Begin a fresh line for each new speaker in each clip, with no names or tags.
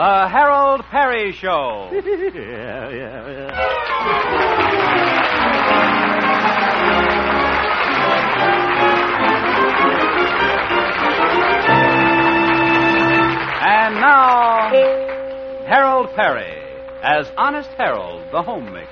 The Harold Perry Show. And now, Harold Perry as Honest Harold, the homemaker.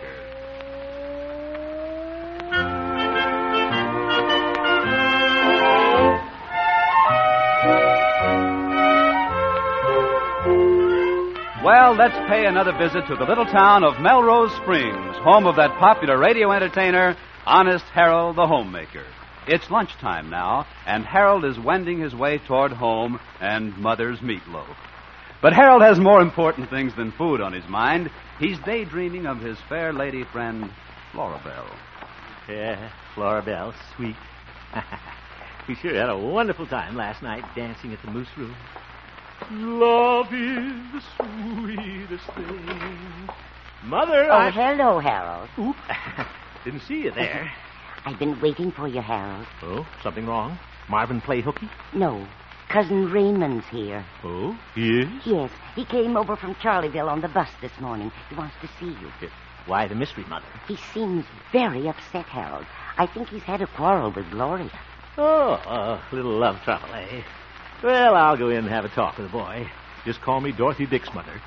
Well, let's pay another visit to the little town of Melrose Springs, home of that popular radio entertainer, Honest Harold, the homemaker. It's lunchtime now, and Harold is wending his way toward home and Mother's meatloaf. But Harold has more important things than food on his mind. He's daydreaming of his fair lady friend, Florabelle.
Yeah, Florabelle, sweet. We sure had a wonderful time last night dancing at the Moose Room. Love is the sweetest thing. Mother,
hello, Harold.
Oop. Didn't see you there.
I've been waiting for you, Harold.
Oh, something wrong? Marvin play hooky?
No, Cousin Raymond's here.
Oh, he is?
Yes, he came over from Charlieville on the bus this morning. He wants to see you.
Why the mystery, Mother?
He seems very upset, Harold. I think he's had a quarrel with Gloria.
Oh, a little love trouble, eh? Well, I'll go in and have a talk with the boy. Just call me Dorothy Dick's mother.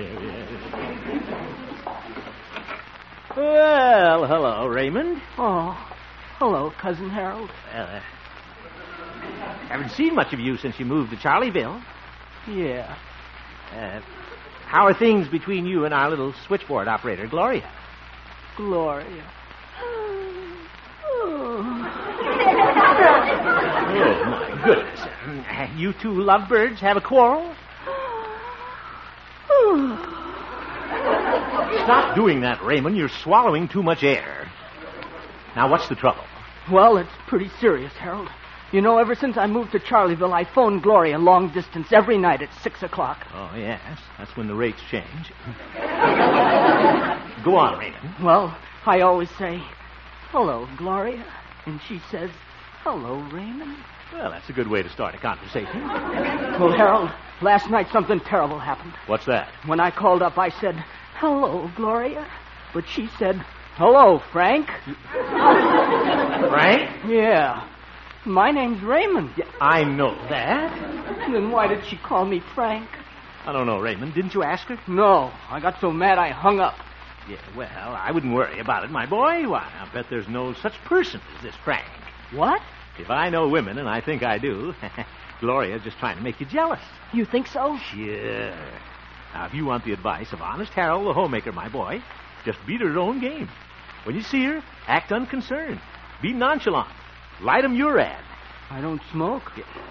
Well, hello, Raymond.
Oh, hello, Cousin Harold.
Well, haven't seen much of you since you moved to Charlieville.
Yeah.
How are things between you and our little switchboard operator, Gloria?
Gloria.
Oh, my goodness. You two lovebirds have a quarrel? Stop doing that, Raymond. You're swallowing too much air. Now, what's the trouble?
Well, it's pretty serious, Harold. You know, ever since I moved to Charlieville, I phoned Gloria long distance every night at 6 o'clock.
Oh, yes. That's when the rates change. Go on, Raymond.
Well, I always say, hello, Gloria. And she says, hello, Raymond.
Well, that's a good way to start a conversation.
Well, Harold, last night something terrible happened.
What's that?
When I called up, I said, hello, Gloria. But she said, hello, Frank.
Frank?
Yeah. My name's Raymond.
Yeah, I know that.
Then why did she call me Frank?
I don't know, Raymond. Didn't you ask her?
No. I got so mad I hung up.
Yeah, well, I wouldn't worry about it, my boy. Why, I bet there's no such person as this Frank.
What?
If I know women, and I think I do, Gloria's just trying to make you jealous.
You think so?
Sure. Now, if you want the advice of Honest Harold, the homemaker, my boy, just beat her own game. When you see her, act unconcerned. Be nonchalant. Light 'em your ad.
I don't smoke.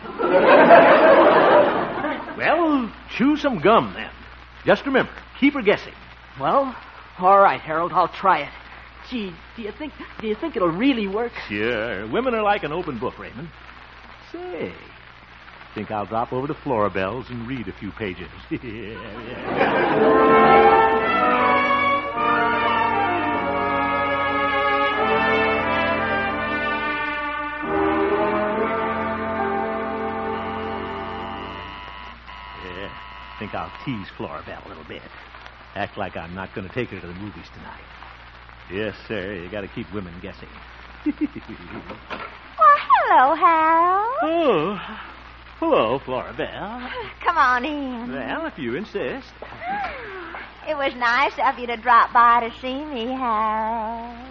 Well, chew some gum, then. Just remember, keep her guessing.
Well, all right, Harold, I'll try it. Gee, do you think it'll really work?
Sure. Women are like an open book, Raymond. Say, think I'll drop over to Florabelle's and read a few pages. Think I'll tease Florabelle a little bit. Act like I'm not going to take her to the movies tonight. Yes, sir. You got to keep women guessing.
Well, hello, Harold.
Oh, hello, Florabelle.
Come on in.
Well, if you insist.
It was nice of you to drop by to see me, Harold.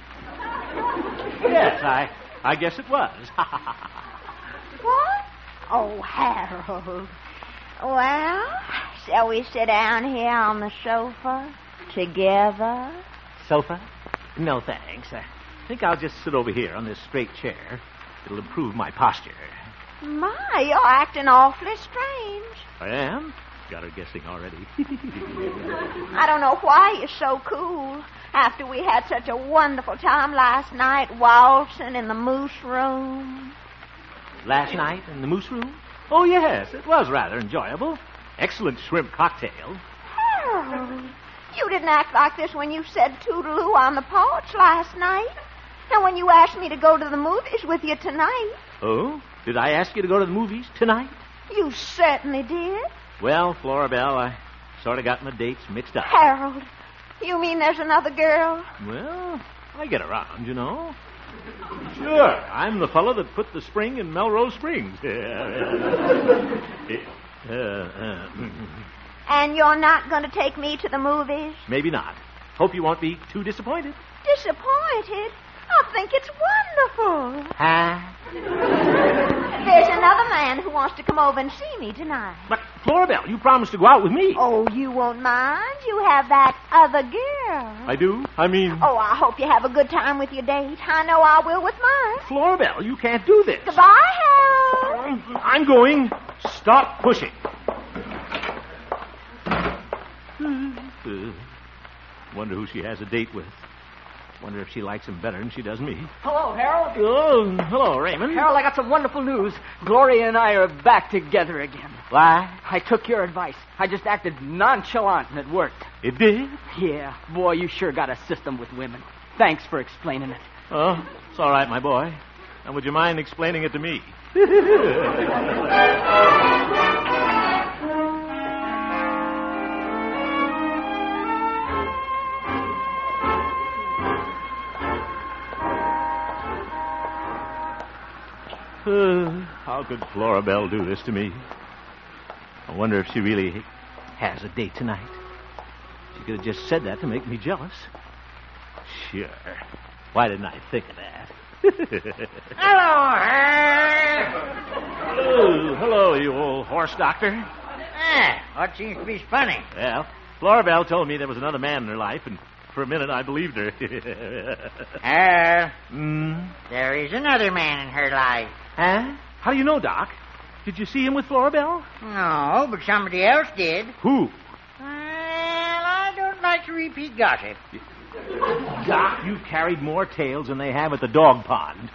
Yes, I guess it was.
What? Oh, Harold. Well, shall we sit down here on the sofa together?
Sofa? No, thanks. I think I'll just sit over here on this straight chair. It'll improve my posture.
My, you're acting awfully strange.
I am? Got her guessing already.
I don't know why you're so cool after we had such a wonderful time last night waltzing in the Moose Room.
Last night in the Moose Room? Oh, yes, it was rather enjoyable. Excellent shrimp cocktail.
Harold, you didn't act like this when you said toodaloo on the porch last night. And when you asked me to go to the movies with you tonight.
Oh? Did I ask you to go to the movies tonight?
You certainly did.
Well, Florabelle, Sort of got my dates mixed up.
Harold, you mean there's another girl?
Well, I get around, you know. Sure, I'm the fellow that put the spring in Melrose Springs.
And you're not going to take me to the movies?
Maybe not. Hope you won't be too disappointed.
Disappointed? I think it's wonderful.
Huh?
There's another man who wants to come over and see me tonight.
But, Florabelle, you promised to go out with me.
Oh, you won't mind? You have that other girl.
I do? I mean...
Oh, I hope you have a good time with your date. I know I will with mine.
Florabelle, you can't do this.
Goodbye, Harold.
I'm going. Stop pushing. Wonder who she has a date with. Wonder if she likes him better than she does me.
Hello, Harold.
Oh, hello, Raymond.
Harold, I got some wonderful news. Gloria and I are back together again.
Why?
I took your advice. I just acted nonchalant and it worked.
It did?
Yeah, boy, you sure got a system with women. Thanks for explaining it.
Oh, it's all right, my boy. And would you mind explaining it to me? How could Florabelle do this to me? I wonder if she really has a date tonight. She could have just said that to make me jealous. Sure. Why didn't I think of that?
Hello, Herb.
Oh, hello, you old horse doctor.
What seems to be funny?
Well, Florabelle told me there was another man in her life, and for a minute I believed her.
There is another man in her life.
Huh? How do you know, Doc? Did you see him with Florabelle?
No, but somebody else did.
Who?
Well, I don't like to repeat gossip.
Doc, you've carried more tales than they have at the dog pond.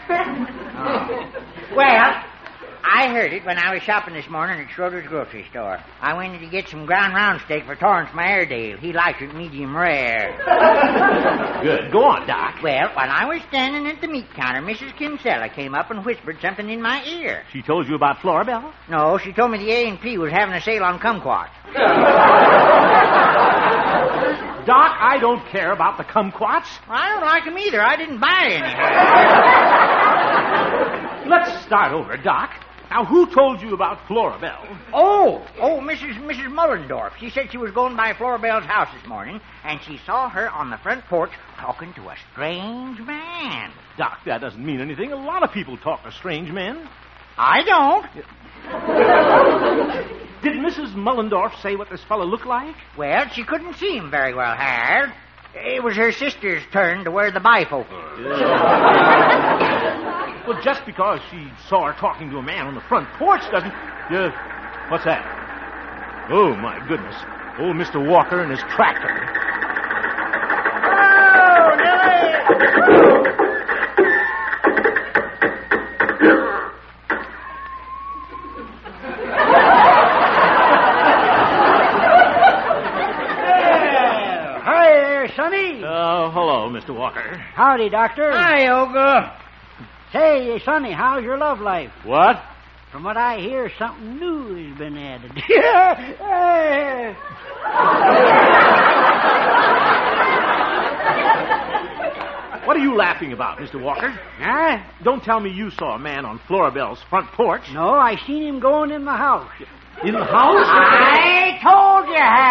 Well, I heard it when I was shopping this morning at Schroeder's grocery store. I went in to get some ground round steak for Torrance, my Airedale. He likes it medium rare.
Good. Go on, Doc.
Well, while I was standing at the meat counter, Mrs. Kinsella came up and whispered something in my ear.
She told you about Florabelle?
No, she told me the A&P was having a sale on kumquats.
Doc, I don't care about the kumquats.
Well, I don't like them either. I didn't buy any.
Let's start over, Doc. Now, who told you about Florabelle?
Oh, Mrs. Mullendorf. She said she was going by Florabelle's house this morning, and she saw her on the front porch talking to a strange man.
Doc, that doesn't mean anything. A lot of people talk to strange men.
I don't.
Did Mrs. Mullendorf say what this fellow looked like?
Well, she couldn't see him very well, Harold. It was her sister's turn to wear the bifocal.
Well, just because she saw her talking to a man on the front porch doesn't... what's that? Oh, my goodness. Old Mr. Walker and his tractor.
Oh, Nellie!
Hi there, Sonny.
Oh, hello, Mr. Walker.
Howdy, Doctor.
Hi, Olga.
Say, Sonny, how's your love life?
What?
From what I hear, something new has been added.
What are you laughing about, Mr. Walker?
Huh?
Don't tell me you saw a man on Florabelle's front porch.
No, I seen him going in the house.
In the house?
I told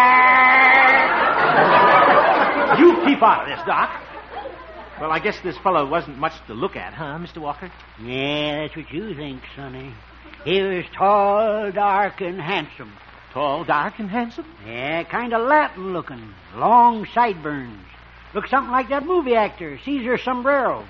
you,
You keep out of this, Doc. Well, I guess this fellow wasn't much to look at, huh, Mr. Walker?
Yeah, that's what you think, Sonny. He was tall, dark, and handsome.
Tall, dark, and handsome?
Yeah, kind of Latin looking. Long sideburns. Looks something like that movie actor, Cesar Sombrero.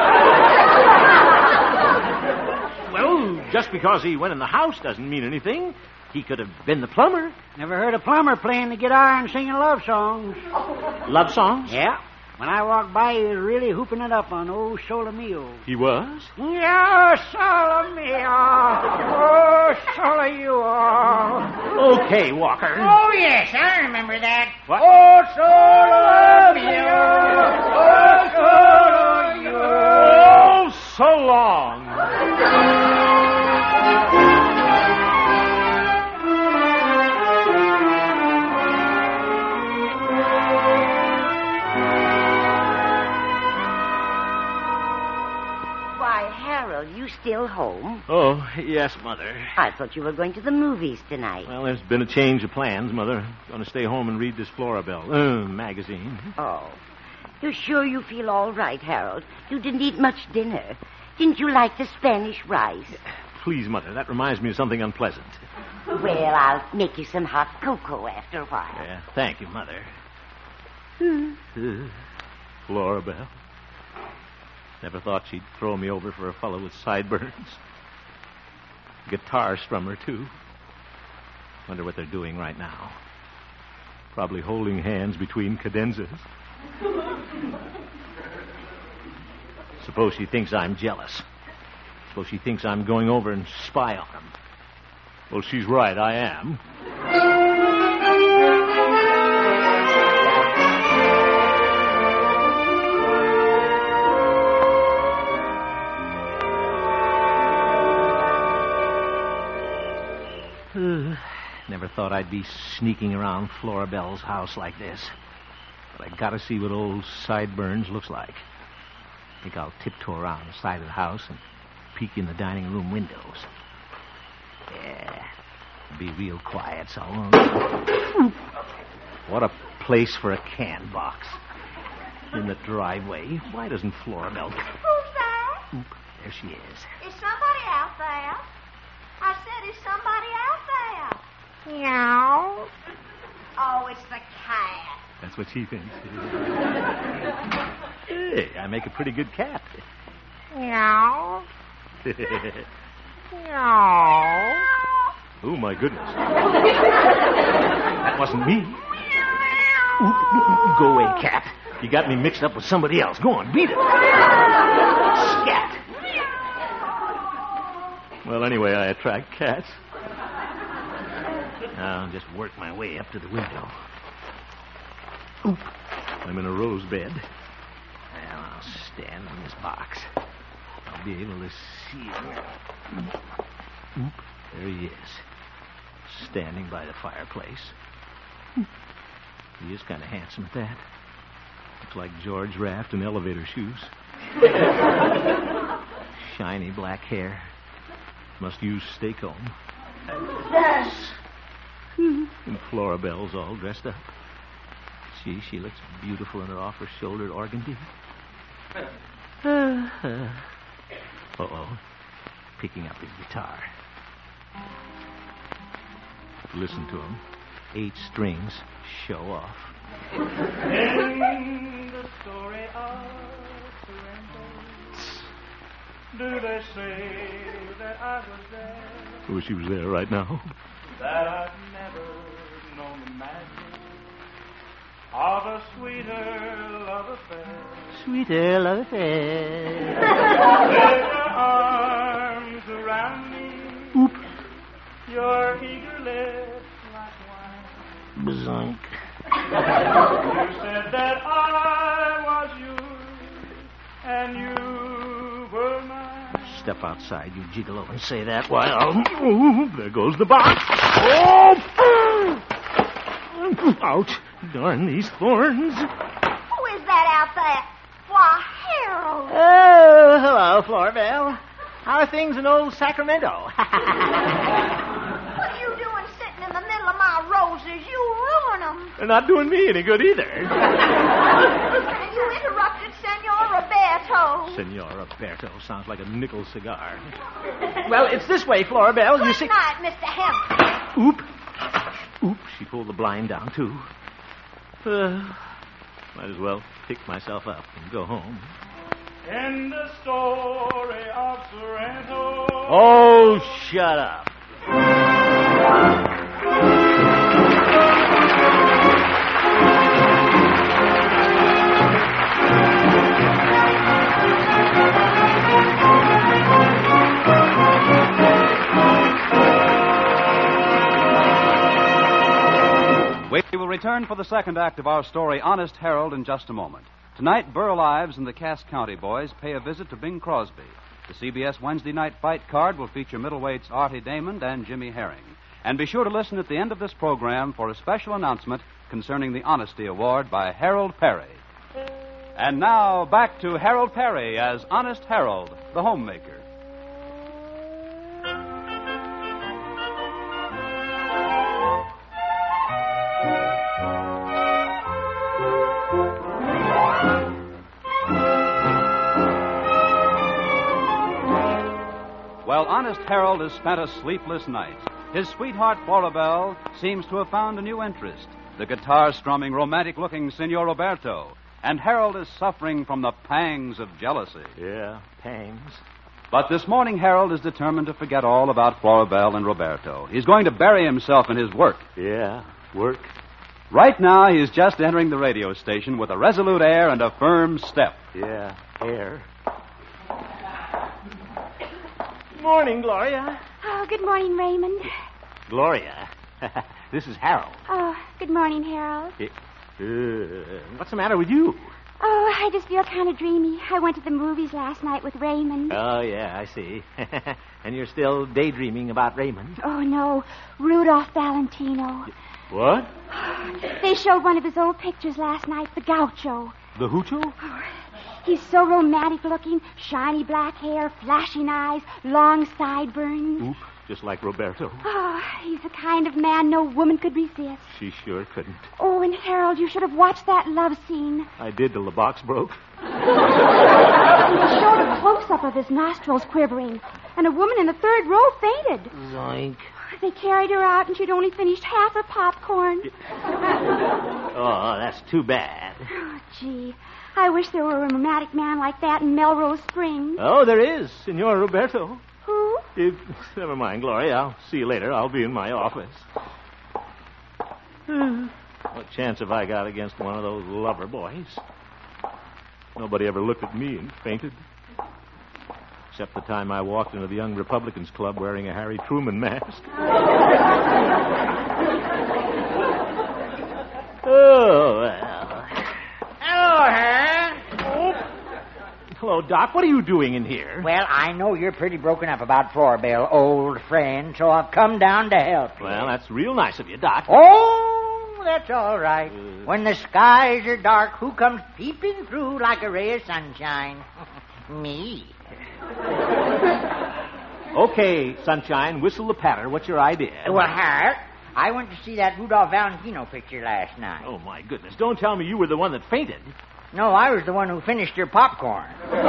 Well, just because he went in the house doesn't mean anything. He could have been the plumber.
Never heard a plumber playing the guitar and singing love songs.
Love songs?
Yeah. When I walked by, he was really hooping it up on Oh Sole Mio.
He was?
Yeah, Sole Mio. Oh, Sole you.
Okay, Walker.
Oh, yes, I remember that.
What?
Oh, solo mio. Oh, solo you.
Oh, so long.
still home?
Oh, yes, Mother.
I thought you were going to the movies tonight.
Well, there's been a change of plans, Mother. I'm going to stay home and read this Florabelle magazine.
Oh. You're sure you feel all right, Harold? You didn't eat much dinner. Didn't you like the Spanish rice?
Please, Mother, that reminds me of something unpleasant.
Well, I'll make you some hot cocoa after a while.
Yeah, thank you, Mother. Florabelle. Never thought she'd throw me over for a fellow with sideburns. Guitar strummer, too. Wonder what they're doing right now. Probably holding hands between cadenzas. Suppose she thinks I'm jealous. Suppose she thinks I'm going over and spy on him. Well, she's right, I am. Never thought I'd be sneaking around Florabelle's house like this. But I gotta see what old Sideburns looks like. Think I'll tiptoe around the side of the house and peek in the dining room windows. Yeah, be real quiet, so I won't. What a place for a can box. In the driveway. Why doesn't Florabelle...
Who's that?
Oop, there she is.
Is somebody out there? I said, is somebody out there? Meow. Oh, it's the cat.
That's what she thinks. Hey, I make a pretty good cat.
Meow. Meow.
Oh, my goodness. That wasn't me. Go away, cat. You got me mixed up with somebody else. Go on, beat it. Scat. Well, anyway, I attract cats. Now I'll just work my way up to the window. Oop. I'm in a rose bed. Well, I'll stand on this box. I'll be able to see him. Oop. There he is. Standing by the fireplace. He is kind of handsome at that. Looks like George Raft in elevator shoes. Shiny black hair. Must use stay comb.
Yes.
And Florabelle's all dressed up. She looks beautiful in her off-her-shouldered organdy. Uh-oh. Picking up his guitar. Listen to him. 8 strings. Show off.
In the story of Sorrento, do they say that I was there?
I wish he was there right now.
That I've never known the magic of a sweeter love affair.
Sweeter love affair.
With your arms around me,
Oop.
your eager lips like wine.
Bazunk.
You said that I was yours, and you were mine.
Step outside, you gigolo, and say that while... Oh, there goes the box. Oh! Ouch. Darn these thorns.
Who is that out there? Why, Harold.
Oh, hello, Florabelle. How are things in old Sacramento?
What are you doing sitting in the middle of my roses? You ruin them.
They're not doing me any good either.
And you interrupted Senor Roberto.
Senor Roberto sounds like a nickel cigar.
Well, it's this way, Florabelle. You
Good
see...
night, Mr. Hemp.
Oop. Oop, she pulled the blind down, too. Might as well pick myself up and go home.
In the story of Sorrento.
Oh, shut up.
We will return for the second act of our story, Honest Harold, in just a moment. Tonight, Burl Ives and the Cass County Boys pay a visit to Bing Crosby. The CBS Wednesday night fight card will feature middleweights Artie Damon and Jimmy Herring. And be sure to listen at the end of this program for a special announcement concerning the Honesty Award by Harold Perry. And now, back to Harold Perry as Honest Harold, the homemaker. Honest Harold has spent a sleepless night. His sweetheart, Floribel, seems to have found a new interest, the guitar-strumming, romantic-looking Senor Roberto. And Harold is suffering from the pangs of jealousy.
Yeah, pangs.
But this morning, Harold is determined to forget all about Floribel and Roberto. He's going to bury himself in his work.
Yeah, work.
Right now, he's just entering the radio station with a resolute air and a firm step.
Yeah, air. Morning, Gloria.
Oh, good morning, Raymond.
Gloria, this is Harold.
Oh, good morning, Harold.
What's the matter with you?
Oh, I just feel kind of dreamy. I went to the movies last night with Raymond.
Oh, yeah, I see. And you're still daydreaming about Raymond?
Oh, no. Rudolph Valentino.
What?
They showed one of his old pictures last night, the Gaucho.
The Hoocho?
Oh, he's so romantic looking. Shiny black hair, flashing eyes, long sideburns.
Oop, just like Roberto.
Oh, he's the kind of man no woman could resist.
She sure couldn't.
Oh, and Harold, you should have watched that love scene.
I did till the box broke.
They showed a close-up of his nostrils quivering, and a woman in the third row fainted.
Zoink.
They carried her out, and she'd only finished half her popcorn.
Oh, that's too bad.
Oh, gee. I wish there were a romantic man like that in Melrose Springs.
Oh, there is, Senor Roberto.
Who?
Never mind, Gloria. I'll see you later. I'll be in my office. What chance have I got against one of those lover boys? Nobody ever looked at me and fainted. Except the time I walked into the Young Republicans Club wearing a Harry Truman mask. Oh, well.
Hello, Harold.
Hello, Doc. What are you doing in here?
Well, I know you're pretty broken up about Floribel, old friend, so I've come down to help you.
Well, that's real nice of you, Doc.
Oh, that's all right. When the skies are dark, who comes peeping through like a ray of sunshine? Me.
Okay, Sunshine, whistle the patter. What's your idea?
Well, Harold, I went to see that Rudolph Valentino picture last night.
Oh, my goodness. Don't tell me you were the one that fainted.
No, I was the one who finished your popcorn.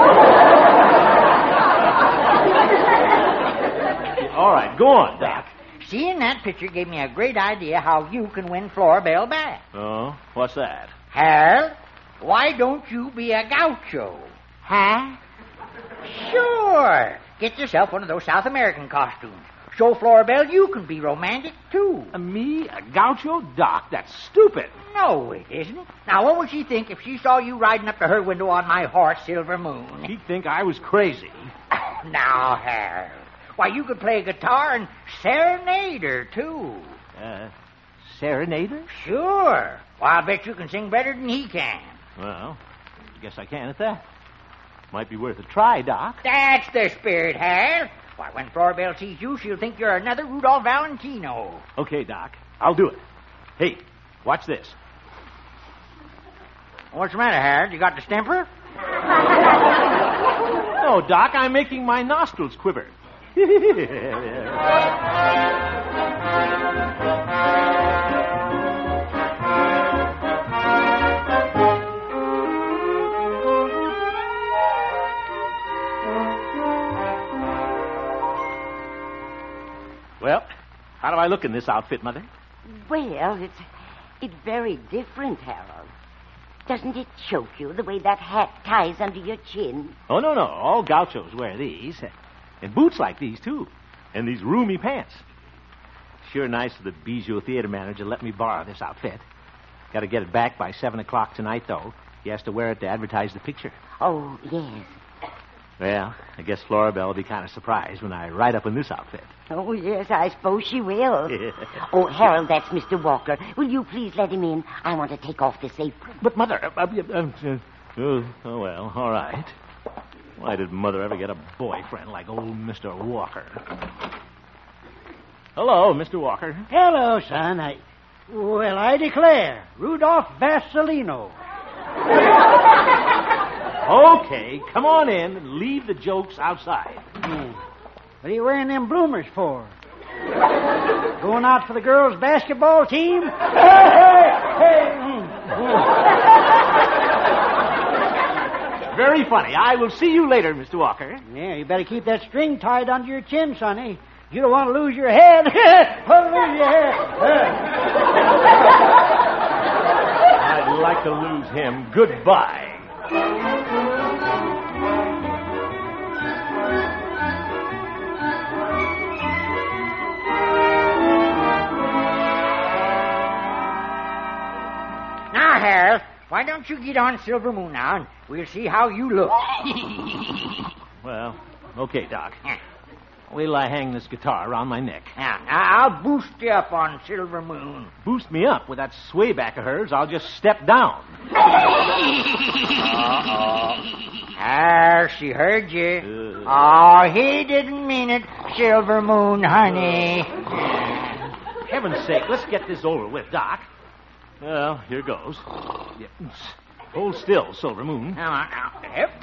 All right, go on, Doc.
Seeing that picture gave me a great idea how you can win Floribel back.
Oh, what's that?
Harold, why don't you be a gaucho?
Huh?
Sure. Get yourself one of those South American costumes. Show Floribel you can be romantic, too.
Me? A gaucho? Doc, that's stupid.
No, it isn't. Now, what would she think if she saw you riding up to her window on my horse, Silver Moon?
She'd think I was crazy.
Now, Harold. Why, you could play guitar and serenade her, too.
Serenader?
Sure. Well, I bet you can sing better than he can.
Well, I guess I can at that. Might be worth a try, Doc.
That's the spirit, Harold. Why, when Floribel sees you, she'll think you're another Rudolph Valentino.
Okay, Doc. I'll do it. Hey, watch this.
What's the matter, Harold? You got the stemper?
No, Doc, I'm making my nostrils quiver. Well, how do I look in this outfit, Mother?
Well, it's very different, Harold. Doesn't it choke you the way that hat ties under your chin?
Oh, no. All gauchos wear these. And boots like these, too. And these roomy pants. Sure nice of the Bijou theater manager to let me borrow this outfit. Got to get it back by 7 o'clock tonight, though. He has to wear it to advertise the picture.
Oh, yes.
Well, I guess Floribel will be kind of surprised when I ride up in this outfit.
Oh, yes, I suppose she will. Oh, Harold, that's Mr. Walker. Will you please let him in? I want to take off this apron.
But, Mother... oh, well, all right. Why did Mother ever get a boyfriend like old Mr. Walker? Hello, Mr. Walker.
Hello, son. I declare, Rudolph Vasilino.
Okay, come on in and leave the jokes outside.
What are you wearing them bloomers for? Going out for the girls' basketball team?
very funny. I will see you later, Mr. Walker.
Yeah, you better keep that string tied under your chin, Sonny. You don't want to lose your head. Lose your head.
I'd like to lose him. Goodbye.
Now, Harold, why don't you get on Silver Moon now, and we'll see how you look.
Well, okay, Doc. Wait till I hang this guitar around my neck.
Now, I'll boost you up on Silver Moon.
Boost me up with that sway back of hers. I'll just step down.
She heard you. Oh, he didn't mean it, Silver Moon, honey.
Heaven's sake, let's get this over with, Doc. Well, here goes. Hold still, Silver Moon.
Now. Yep.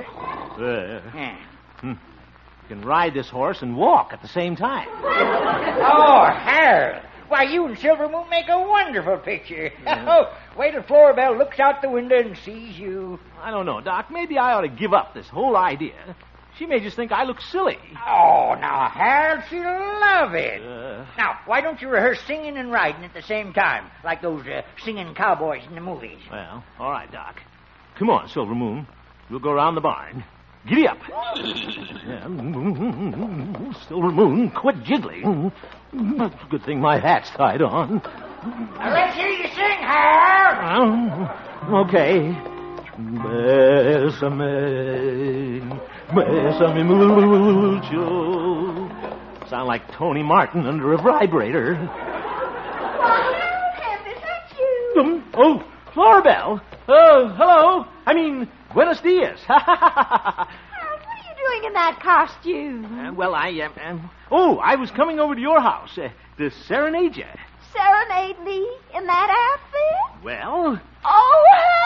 You can ride this horse and walk at the same time.
Oh, Harold. Why, you and Silver Moon make a wonderful picture. Oh, wait till Florabelle looks out the window and sees you.
I don't know, Doc. Maybe I ought to give up this whole idea. She may just think I look silly.
Oh, now, Harold, she'll love it. Now, why don't you rehearse singing and riding at the same time, like those singing cowboys in the movies?
Well, all right, Doc. Come on, Silver Moon. We'll go around the barn. Giddy up. Silver Moon, quit jiggling. Good thing my hat's tied on.
Now, let's hear you sing, Harold.
Okay. Bésame mucho. Sound like Tony Martin under a vibrator.
Is that you?
Oh, Florabelle. Oh, hello. I mean, buenos dias.
What are you doing in that costume?
Well, I was coming over to your house to serenade you.
Serenade me in that outfit?
Well?
Oh,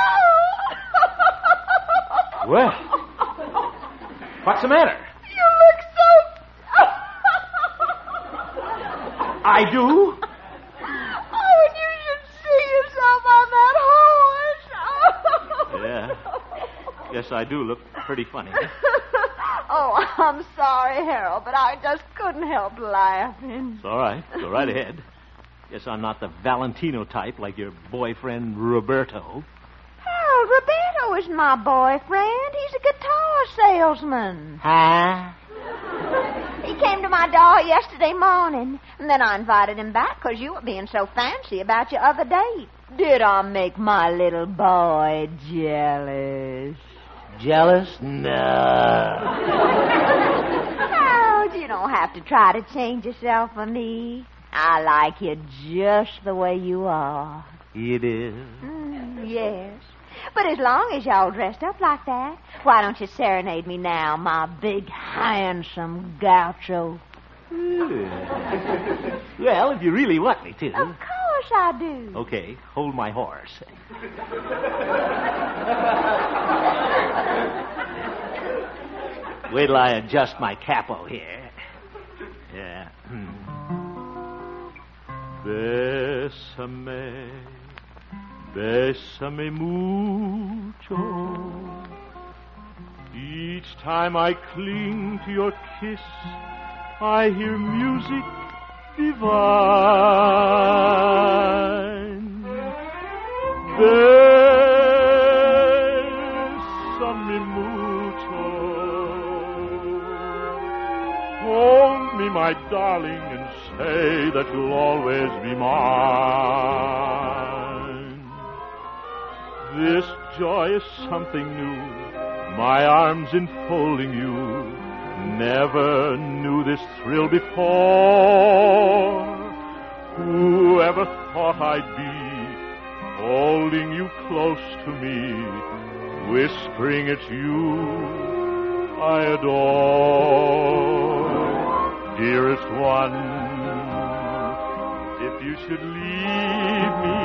hell!
Well, what's the matter?
You look so...
I do?
Oh, and you should see yourself on that horse.
Yeah. Guess I do look pretty funny.
Oh, I'm sorry, Harold, but I just couldn't help laughing.
It's all right. Go right ahead. Guess I'm not the Valentino type like your boyfriend, Roberto.
Harold, Roberto isn't my boyfriend. He's a guitar salesman.
Huh?
He came to my door yesterday morning, and then I invited him back because you were being so fancy about your other date. Did I make my little boy jealous?
Jealous? No.
Harold, you don't have to try to change yourself for me. I like you just the way you are.
It is?
Yes. But as long as y'all dressed up like that, why don't you serenade me now, my big, handsome gaucho?
Well, if you really want me to.
Of course I do.
Okay, hold my horse. Wait till I adjust my capo here. Yeah. Bésame, bésame mucho. Each time I cling to your kiss, I hear music divine. Bésame mucho. Hold me, my darling, and say that you'll always be mine. This joy is something new, my arms enfolding you. Never knew this thrill before. Whoever thought I'd be holding you close to me, whispering it's you I adore. Dearest one, if you should leave me,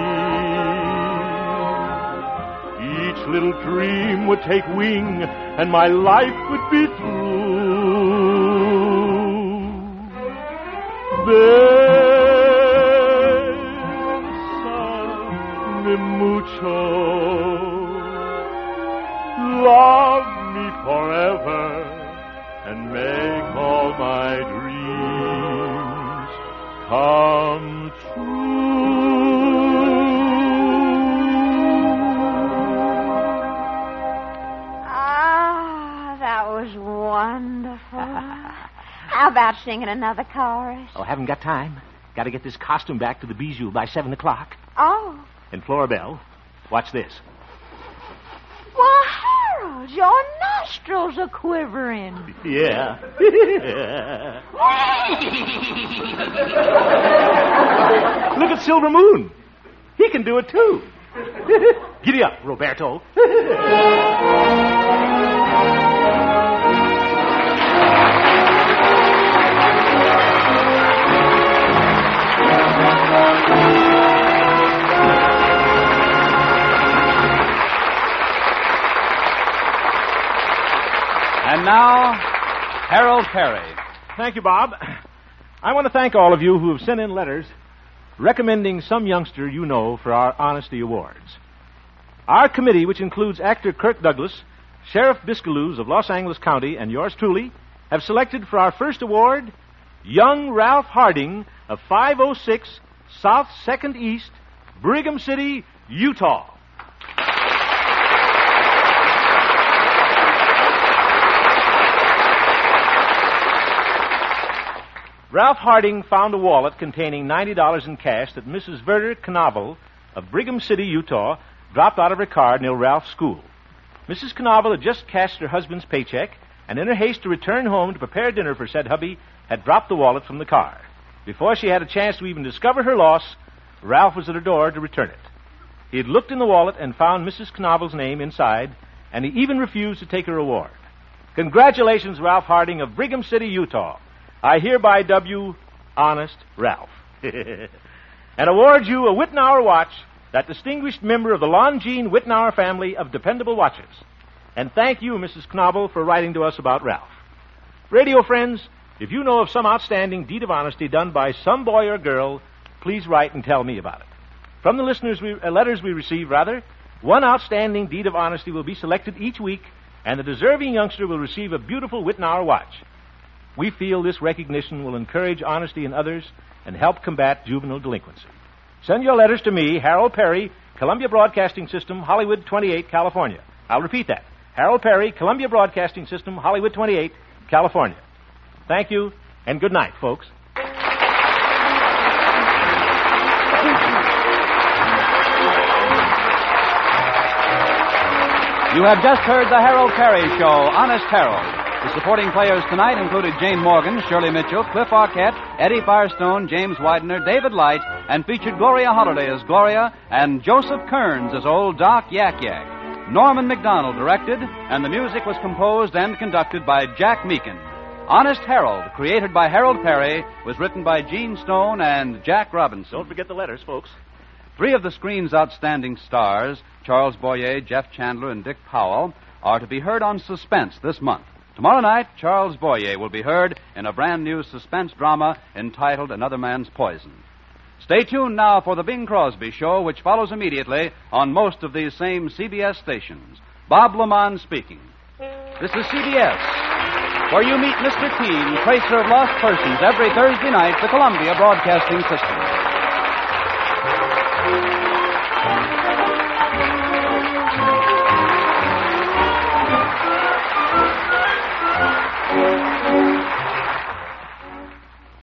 each little dream would take wing and my life would be through. Bésame mucho. Love
singing another chorus?
Oh, haven't got time. Got to get this costume back to the Bijou by 7 o'clock.
Oh.
And Florabelle, watch this.
Why, Harold, your nostrils are quivering.
Yeah. Look at Silver Moon. He can do it, too. Giddy up, Roberto.
And now, Harold Perry.
Thank you, Bob. I want to thank all of you who have sent in letters recommending some youngster you know for our Honesty Awards. Our committee, which includes actor Kirk Douglas, Sheriff Biscaloos of Los Angeles County, and yours truly, have selected for our first award young Ralph Harding of 506 South 2nd East, Brigham City, Utah. Ralph Harding found a wallet containing $90 in cash that Mrs. Verder Knavel of Brigham City, Utah, dropped out of her car near Ralph's school. Mrs. Knavel had just cashed her husband's paycheck, and in her haste to return home to prepare dinner for said hubby, had dropped the wallet from the car. Before she had a chance to even discover her loss, Ralph was at her door to return it. He had looked in the wallet and found Mrs. Knavel's name inside, and he even refused to take her reward. Congratulations, Ralph Harding of Brigham City, Utah. I hereby dub you Honest Ralph. And award you a Wittenauer watch, that distinguished member of the Longines Wittenauer family of dependable watches. And thank you, Mrs. Knobel, for writing to us about Ralph. Radio friends, if you know of some outstanding deed of honesty done by some boy or girl, please write and tell me about it. From the letters we receive, one outstanding deed of honesty will be selected each week, and the deserving youngster will receive a beautiful Wittenauer watch. We feel this recognition will encourage honesty in others and help combat juvenile delinquency. Send your letters to me, Harold Perry, Columbia Broadcasting System, Hollywood 28, California. I'll repeat that. Harold Perry, Columbia Broadcasting System, Hollywood 28, California. Thank you, and good night, folks.
You have just heard the Harold Perry Show, Honest Harold. The supporting players tonight included Jane Morgan, Shirley Mitchell, Cliff Arquette, Eddie Firestone, James Widener, David Light, and featured Gloria Holliday as Gloria and Joseph Kearns as old Doc Yak Yak. Norman McDonald directed, and the music was composed and conducted by Jack Meakin. Honest Harold, created by Harold Perry, was written by Gene Stone and Jack Robinson.
Don't forget the letters, folks.
3 of the screen's outstanding stars, Charles Boyer, Jeff Chandler, and Dick Powell, are to be heard on Suspense this month. Tomorrow night, Charles Boyer will be heard in a brand new suspense drama entitled Another Man's Poison. Stay tuned now for the Bing Crosby Show, which follows immediately on most of these same CBS stations. Bob Lamont speaking. This is CBS, where you meet Mr. Keene, tracer of lost persons, every Thursday night, the Columbia Broadcasting System.